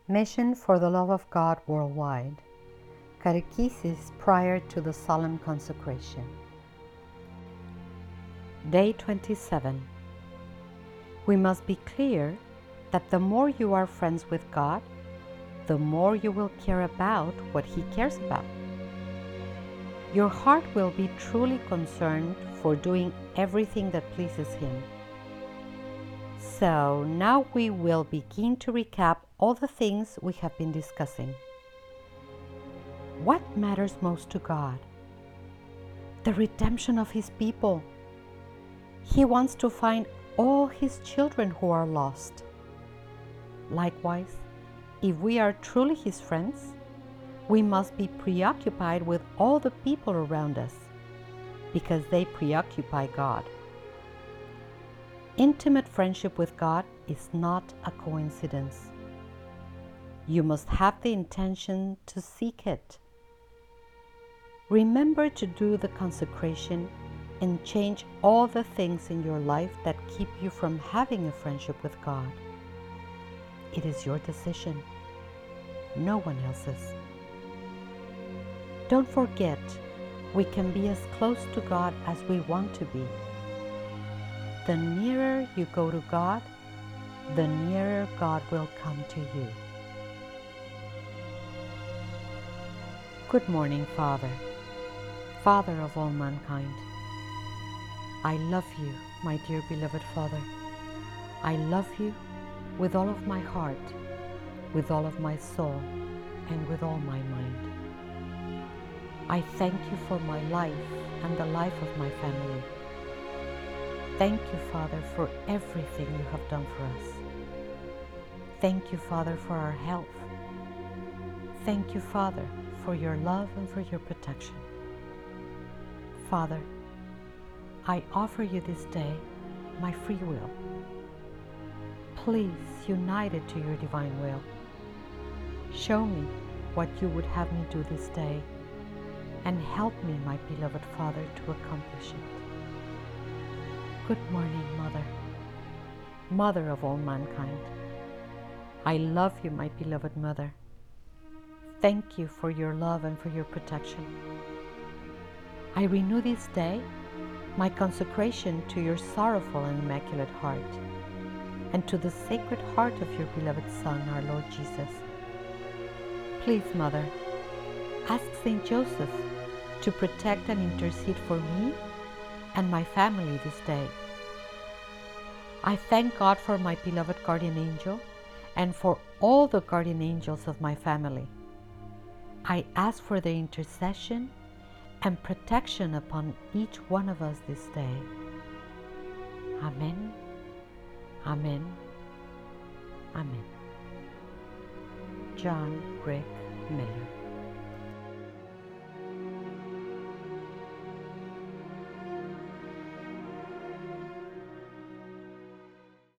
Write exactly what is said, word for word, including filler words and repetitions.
Mission for the Love of God Worldwide. Catechesis prior to the solemn consecration. Day twenty-seven. We must be clear that the more you are friends with God, the more you will care about what He cares about. Your heart will be truly concerned for doing everything that pleases Him. So now we will begin to recap all the things we have been discussing. What matters most to God? The redemption of His people. He wants to find all His children who are lost. Likewise, if we are truly His friends, we must be preoccupied with all the people around us, because they preoccupy God. Intimate friendship with God is not a coincidence. You must have the intention to seek it. Remember to do the consecration and change all the things in your life that keep you from having a friendship with God. It is your decision, no one else's. Don't forget, we can be as close to God as we want to be. The nearer you go to God, the nearer God will come to you. Good morning, Father, Father of all mankind. I love you, my dear beloved Father. I love you with all of my heart, with all of my soul, and with all my mind. I thank you for my life and the life of my family. Thank you, Father, for everything you have done for us. Thank you, Father, for our health. Thank you, Father, for your love and for your protection. Father, I offer you this day my free will. Please unite it to your divine will. Show me what you would have me do this day, and help me, my beloved Father, to accomplish it. Good morning, Mother, Mother of all mankind. I love you, my beloved Mother. Thank you for your love and for your protection. I renew this day my consecration to your sorrowful and immaculate heart, and to the sacred heart of your beloved Son, our Lord Jesus. Please, Mother, ask Saint Joseph to protect and intercede for me and my family this day. I thank God for my beloved guardian angel and for all the guardian angels of my family. I ask for their intercession and protection upon each one of us this day. Amen, Amen, Amen. John Rick Miller.